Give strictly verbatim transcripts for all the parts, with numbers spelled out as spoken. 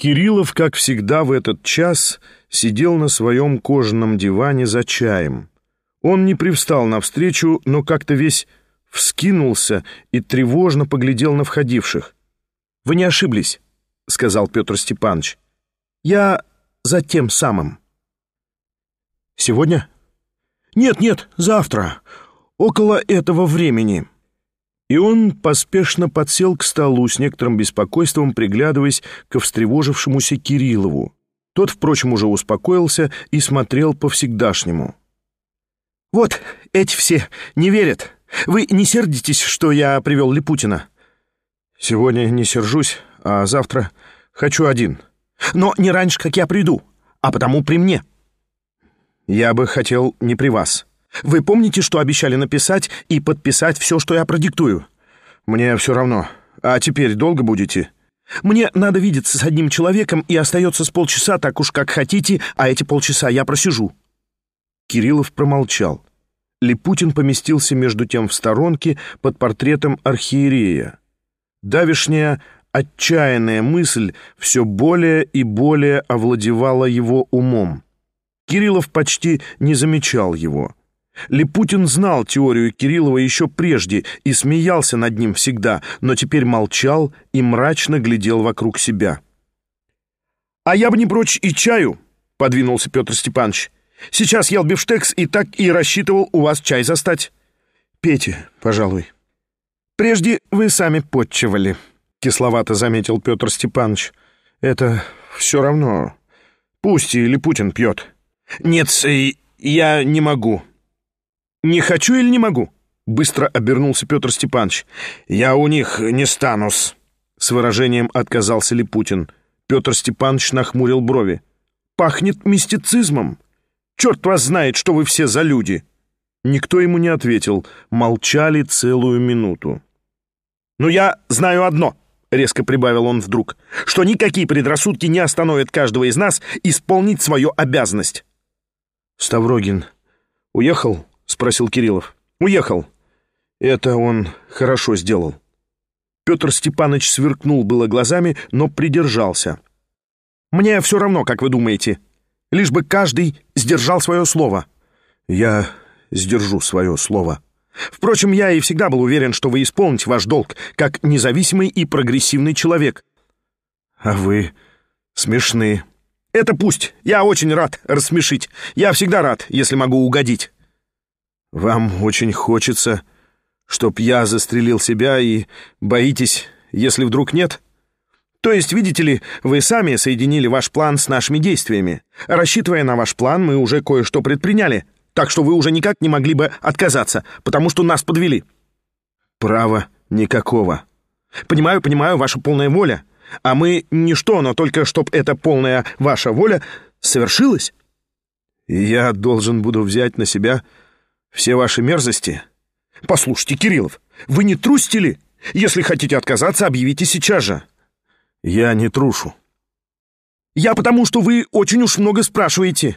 Кириллов, как всегда в этот час, сидел на своем кожаном диване за чаем. Он не привстал навстречу, но как-то весь вскинулся и тревожно поглядел на входивших. — Вы не ошиблись, — сказал Петр Степанович. — Я за тем самым. — Сегодня? — Нет, нет, завтра, около этого времени. И он поспешно подсел к столу с некоторым беспокойством, приглядываясь ко встревожившемуся Кириллову. Тот, впрочем, уже успокоился и смотрел по-всегдашнему. «Вот эти все не верят. Вы не сердитесь, что я привел Липутина?» «Сегодня не сержусь, а завтра хочу один. Но не раньше, как я приду, а потому при мне». «Я бы хотел не при вас. Вы помните, что обещали написать и подписать все, что я продиктую?» «Мне все равно. А теперь долго будете?» «Мне надо видеться с одним человеком, и остается с полчаса, так уж как хотите, а эти полчаса я просижу». Кириллов промолчал. Липутин поместился между тем в сторонке под портретом архиерея. Давешняя отчаянная мысль все более и более овладевала его умом. Кириллов почти не замечал его. Липутин знал теорию Кириллова еще прежде и смеялся над ним всегда, но теперь молчал и мрачно глядел вокруг себя. «А я бы не прочь и чаю», — подвинулся Петр Степанович. «Сейчас ел бифштекс и так и рассчитывал у вас чай застать». «Пейте, пожалуй». «Прежде вы сами подчивали», — кисловато заметил Петр Степанович. «Это все равно. Пусть и Липутин пьет». «Нет, я не могу». «Не хочу или не могу?» — быстро обернулся Петр Степанович. «Я у них не стану-с», — с выражением отказался Липутин. Петр Степанович нахмурил брови. «Пахнет мистицизмом. Черт вас знает, что вы все за люди!» Никто ему не ответил, молчали целую минуту. «Ну, я знаю одно», — резко прибавил он вдруг, «что никакие предрассудки не остановят каждого из нас исполнить свою обязанность». «Ставрогин уехал?» — спросил Кириллов. «Уехал. Это он хорошо сделал». Петр Степанович сверкнул было глазами, но придержался. «Мне все равно, как вы думаете. Лишь бы каждый сдержал свое слово». «Я сдержу свое слово». «Впрочем, я и всегда был уверен, что вы исполните ваш долг, как независимый и прогрессивный человек». «А вы смешны». «Это пусть. Я очень рад рассмешить. Я всегда рад, если могу угодить». «Вам очень хочется, чтоб я застрелил себя, и боитесь, если вдруг нет?» «То есть, видите ли, вы сами соединили ваш план с нашими действиями. Рассчитывая на ваш план, мы уже кое-что предприняли, так что вы уже никак не могли бы отказаться, потому что нас подвели». «Права никакого». «Понимаю, понимаю, ваша полная воля. А мы ничто, но только чтоб эта полная ваша воля совершилась». «И я должен буду взять на себя все ваши мерзости?» «Послушайте, Кириллов, вы не трусите ли? Если хотите отказаться, объявите сейчас же». «Я не трушу». «Я потому, что вы очень уж много спрашиваете».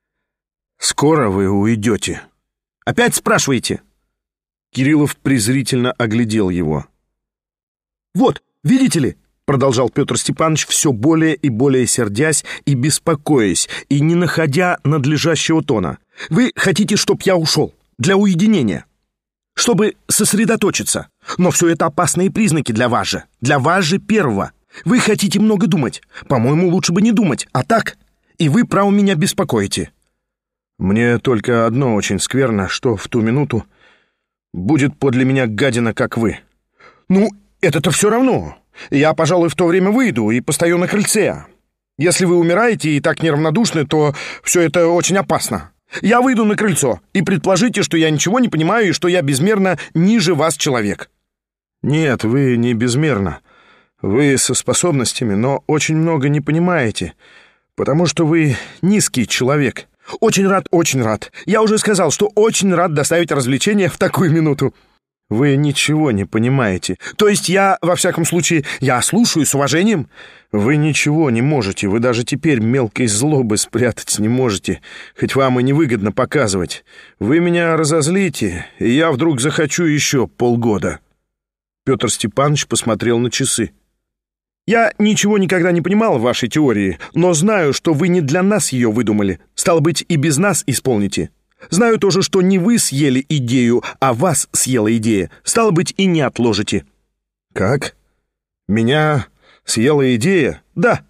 «Скоро вы уйдете». «Опять спрашиваете?» Кириллов презрительно оглядел его. «Вот, видите ли?» — продолжал Петр Степанович, все более и более сердясь и беспокоясь, и не находя надлежащего тона. «Вы хотите, чтоб я ушел? Для уединения? Чтобы сосредоточиться? Но все это опасные признаки для вас же. Для вас же первого. Вы хотите много думать. По-моему, лучше бы не думать. А так? И вы, право, меня беспокоите». «Мне только одно очень скверно, что в ту минуту будет подле меня гадина, как вы». «Ну, это-то все равно. Я, пожалуй, в то время выйду и постою на крыльце. Если вы умираете и так неравнодушны, то все это очень опасно. Я выйду на крыльцо и предположите, что я ничего не понимаю и что я безмерно ниже вас человек». «Нет, вы не безмерно. Вы со способностями, но очень много не понимаете, потому что вы низкий человек». «Очень рад, очень рад. Я уже сказал, что очень рад доставить развлечение в такую минуту». «Вы ничего не понимаете. То есть я, во всяком случае, я слушаю с уважением». «Вы ничего не можете. Вы даже теперь мелкой злобы спрятать не можете, хоть вам и невыгодно показывать. Вы меня разозлите, и я вдруг захочу еще полгода». Петр Степанович посмотрел на часы. Я ничего никогда не понимал в вашей теории, но знаю, что вы не для нас ее выдумали. Стало быть, и без нас исполните. Знаю тоже, что не вы съели идею, а вас съела идея. Стало быть, и не отложите». «Как? Меня съела идея?» «Да».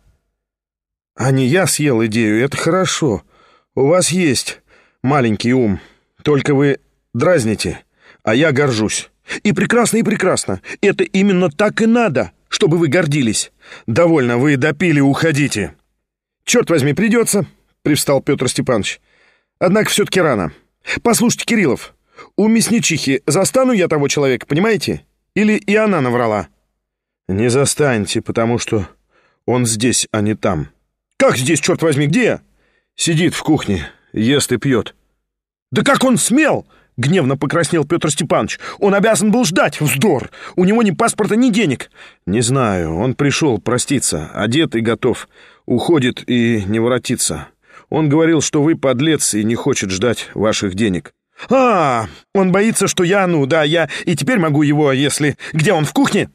«А не я съел идею, это хорошо. У вас есть маленький ум. Только вы дразните, а я горжусь. И прекрасно, и прекрасно. Это именно так и надо, чтобы вы гордились. Довольно, вы допили, уходите». «Черт возьми, придется», — привстал Петр Степанович. «Однако все-таки рано. Послушайте, Кириллов, у мясничихи застану я того человека, понимаете? Или и она наврала?» «Не застаньте, потому что он здесь, а не там». «Как здесь, черт возьми, где?» «Сидит в кухне, ест и пьет». «Да как он смел?» — гневно покраснел Петр Степанович. «Он обязан был ждать. Вздор! У него ни паспорта, ни денег». «Не знаю. Он пришел проститься, одет и готов. Уходит и не воротится. Он говорил, что вы подлец и не хочет ждать ваших денег». «А, он боится, что я, ну да, я и теперь могу его, если... Где он, в кухне?»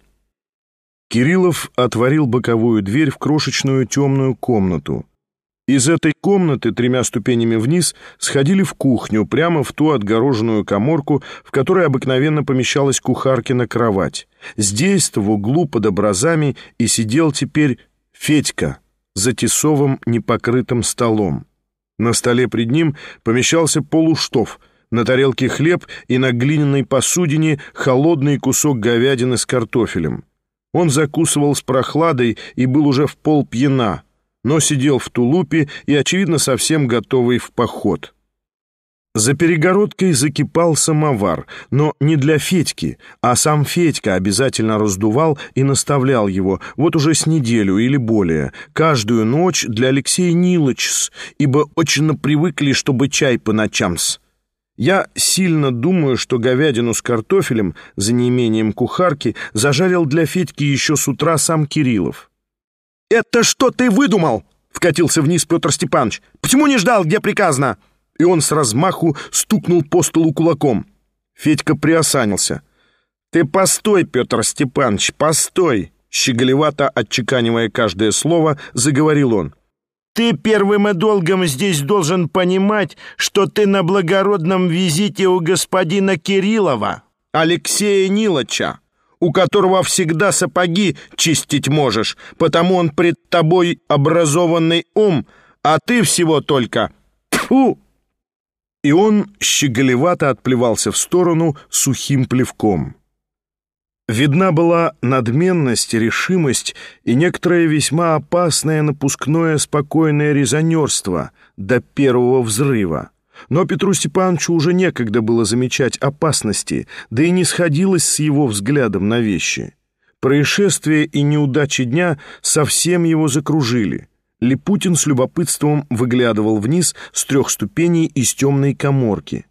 Кириллов отворил боковую дверь в крошечную темную комнату. Из этой комнаты тремя ступенями вниз сходили в кухню, прямо в ту отгороженную каморку, в которой обыкновенно помещалась кухаркина кровать. Здесь-то в углу под образами и сидел теперь Федька за тесовым непокрытым столом. На столе пред ним помещался полуштов, на тарелке хлеб и на глиняной посудине холодный кусок говядины с картофелем. Он закусывал с прохладой и был уже в полпьяна, но сидел в тулупе и, очевидно, совсем готовый в поход. За перегородкой закипал самовар, но не для Федьки, а сам Федька обязательно раздувал и наставлял его, вот уже с неделю или более, каждую ночь для Алексея Нилычс, ибо очень привыкли, чтобы чай по ночам-с. Я сильно думаю, что говядину с картофелем, за неимением кухарки, зажарил для Федьки еще с утра сам Кириллов. «Это что ты выдумал?» — вкатился вниз Петр Степанович. «Почему не ждал, где приказано?» И он с размаху стукнул по столу кулаком. Федька приосанился. «Ты постой, Петр Степанович, постой!» Щеголевато отчеканивая каждое слово, заговорил он. «Ты первым и долгом здесь должен понимать, что ты на благородном визите у господина Кириллова, Алексея Нилыча, у которого всегда сапоги чистить можешь, потому он пред тобой образованный ум, а ты всего только... Тьфу!» И он щеголевато отплевался в сторону сухим плевком. Видна была надменность, решимость и некоторое весьма опасное напускное спокойное резонерство до первого взрыва. Но Петру Степановичу уже некогда было замечать опасности, да и не сходилось с его взглядом на вещи. Происшествия и неудачи дня совсем его закружили. Липутин с любопытством выглядывал вниз с трех ступеней из темной каморки.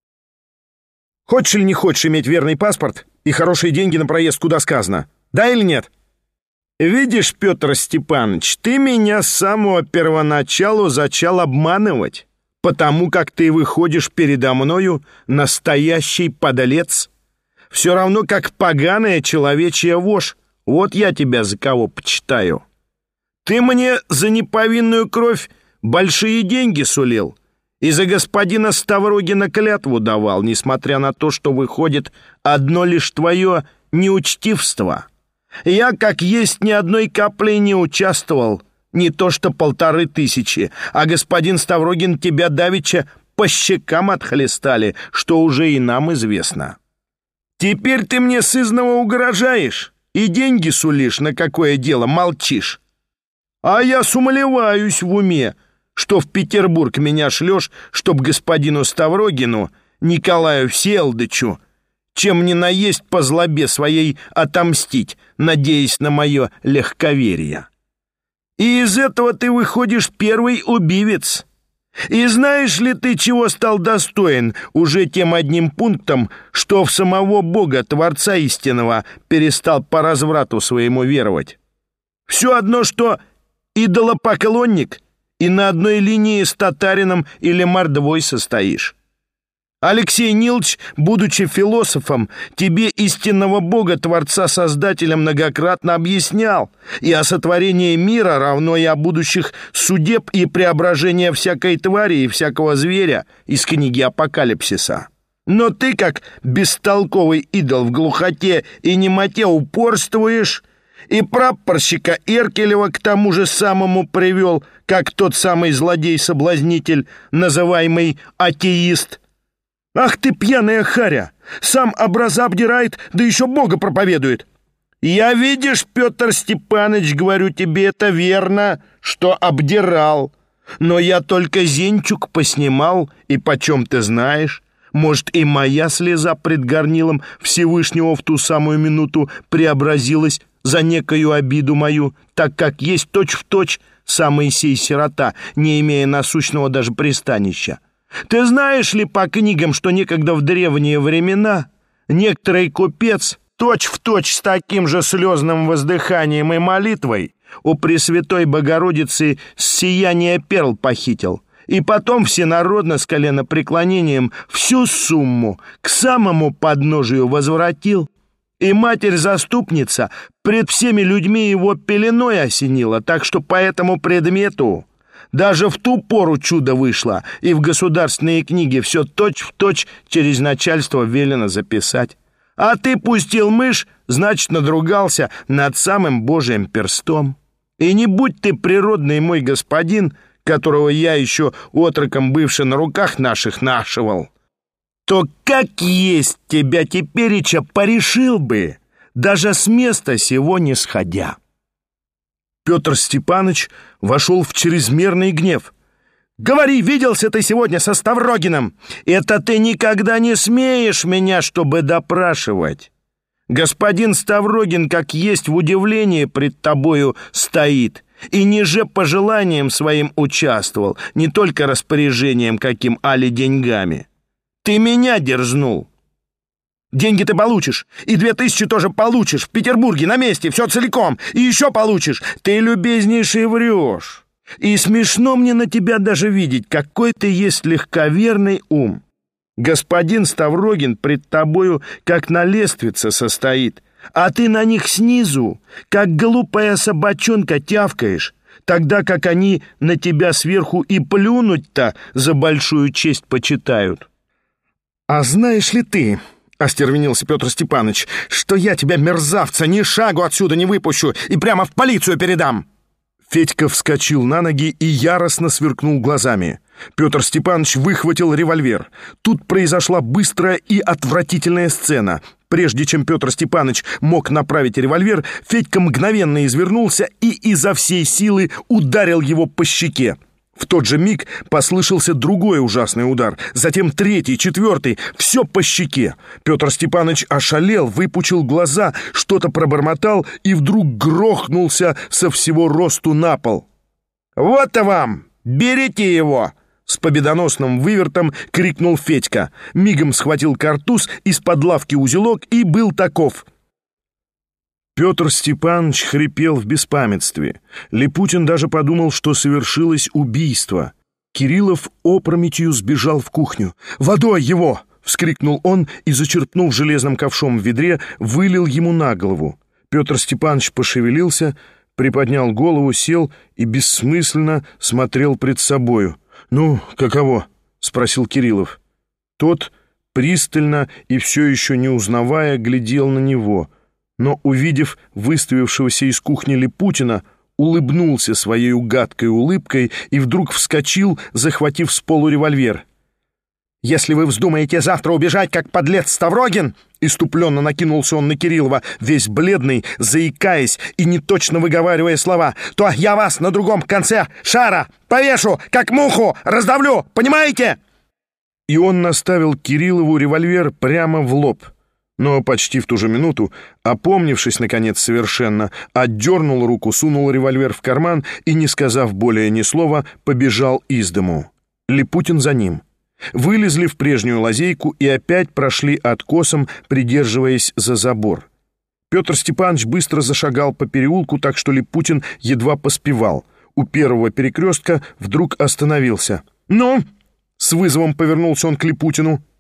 «Хочешь или не хочешь иметь верный паспорт и хорошие деньги на проезд, куда сказано? Да или нет?» «Видишь, Петр Степанович, ты меня с самого первоначалу зачал обманывать, потому как ты выходишь передо мною настоящий подлец. Все равно, как поганая человечья вошь. Вот я тебя за кого почитаю. Ты мне за неповинную кровь большие деньги сулил и за господина Ставрогина клятву давал, несмотря на то, что выходит одно лишь твое неучтивство. Я, как есть, ни одной капли не участвовал, не то что полторы тысячи, а господин Ставрогин тебя давеча по щекам отхлестали, что уже и нам известно. Теперь ты мне сызнова угрожаешь и деньги сулишь, на какое дело молчишь. А я сумлеваюсь в уме, что в Петербург меня шлешь, чтоб господину Ставрогину, Николаю Всеволодычу, чем не наесть по злобе своей отомстить, надеясь на мое легковерие. И из этого ты выходишь первый убивец. И знаешь ли ты, чего стал достоин уже тем одним пунктом, что в самого Бога, Творца истинного, перестал по разврату своему веровать? Все одно, что идолопоклонник, и на одной линии с татарином или мордвой состоишь. Алексей Нилович, будучи философом, тебе истинного Бога, Творца-Создателя, многократно объяснял и о сотворении мира, равно и о будущих судеб и преображения всякой твари и всякого зверя из книги Апокалипсиса. Но ты, как бестолковый идол в глухоте и немоте, упорствуешь, и прапорщика Эркелева к тому же самому привел, как тот самый злодей-соблазнитель, называемый атеист. Ах ты, пьяная харя! Сам образа обдирает, да еще Бога проповедует. Я, видишь, Петр Степанович, говорю тебе, это верно, что обдирал. Но я только зенчук поснимал, и почем ты знаешь? Может, и моя слеза пред горнилом Всевышнего в ту самую минуту преобразилась за некою обиду мою, так как есть точь-в-точь самый сей сирота, не имея насущного даже пристанища. Ты знаешь ли по книгам, что некогда в древние времена некоторый купец точь-в-точь с таким же слезным воздыханием и молитвой у Пресвятой Богородицы сияние перл похитил, и потом всенародно с коленопреклонением всю сумму к самому подножию возвратил, и Матерь-Заступница пред всеми людьми его пеленой осенила, так что по этому предмету даже в ту пору чудо вышло, и в государственные книги все точь-в-точь через начальство велено записать. А ты пустил мышь, значит, надругался над самым Божиим перстом. И не будь ты природный мой господин, которого я еще отроком бывший на руках наших нашивал, то как есть тебя тепереча порешил бы, даже с места сего не сходя». Петр Степаныч вошел в чрезмерный гнев. «Говори, виделся ты сегодня со Ставрогиным? Это ты никогда не смеешь меня, чтобы допрашивать. Господин Ставрогин, как есть, в удивлении пред тобою стоит, и ниже пожеланием своим участвовал, не только распоряжением каким, али деньгами. Ты меня дерзнул. Деньги ты получишь, и две тысячи тоже получишь, в Петербурге, на месте, все целиком, и еще получишь. Ты, любезнейший, врешь. И смешно мне на тебя даже видеть, какой ты есть легковерный ум. Господин Ставрогин пред тобою, как на лествице состоит, а ты на них снизу, как глупая собачонка, тявкаешь, тогда как они на тебя сверху и плюнуть-то за большую честь почитают. А знаешь ли ты, — остервенился Петр Степаныч, — что я тебя, мерзавца, ни шагу отсюда не выпущу и прямо в полицию передам? Федька вскочил на ноги и яростно сверкнул глазами. Петр Степанович выхватил револьвер. Тут произошла быстрая и отвратительная сцена. Прежде чем Петр Степанович мог направить револьвер, Федька мгновенно извернулся и изо всей силы ударил его по щеке. В тот же миг послышался другой ужасный удар, затем третий, четвертый, все по щеке. Петр Степанович ошалел, выпучил глаза, что-то пробормотал и вдруг грохнулся со всего росту на пол. «Вот-то вам! Берите его!» С победоносным вывертом крикнул Федька. Мигом схватил картуз, из-под лавки узелок и был таков. Петр Степанович хрипел в беспамятстве. Липутин даже подумал, что совершилось убийство. Кириллов опрометью сбежал в кухню. «Водой его!» — вскрикнул он и, зачерпнув железным ковшом в ведре, вылил ему на голову. Петр Степанович пошевелился, приподнял голову, сел и бессмысленно смотрел пред собою. «Ну, каково?» — спросил Кириллов. Тот, пристально и все еще не узнавая, глядел на него, но, увидев выставившегося из кухни Липутина, улыбнулся своей гадкой улыбкой и вдруг вскочил, захватив с полу револьвер. «Если вы вздумаете завтра убежать, как подлец Ставрогин!» Иступленно накинулся он на Кириллова, весь бледный, заикаясь и неточно выговаривая слова. «То я вас на другом конце шара повешу, как муху, раздавлю, понимаете?» И он наставил Кириллову револьвер прямо в лоб. Но почти в ту же минуту, опомнившись, наконец, совершенно, отдернул руку, сунул револьвер в карман и, не сказав более ни слова, побежал из дому. Липутин за ним. Вылезли в прежнюю лазейку и опять прошли откосом, придерживаясь за забор. Петр Степанович быстро зашагал по переулку, так что Липутин едва поспевал. У первого перекрестка вдруг остановился. «Ну?» — с вызовом повернулся он к Липутину.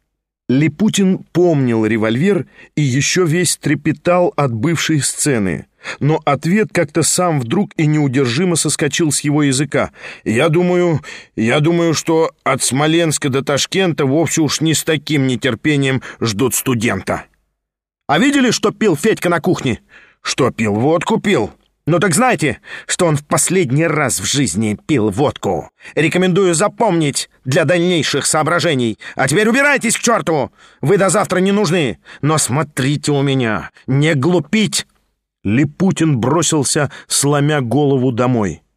Липутин помнил револьвер и еще весь трепетал от бывшей сцены. Но ответ как-то сам вдруг и неудержимо соскочил с его языка. «Я думаю, я думаю, что от Смоленска до Ташкента вовсе уж не с таким нетерпением ждут студента». «А видели, что пил Федька на кухне?» «Что пил? Водку пил». «Ну так знаете, что он в последний раз в жизни пил водку? Рекомендую запомнить для дальнейших соображений. А теперь убирайтесь к черту! Вы до завтра не нужны. Но смотрите у меня, не глупить!» Липутин бросился, сломя голову, домой.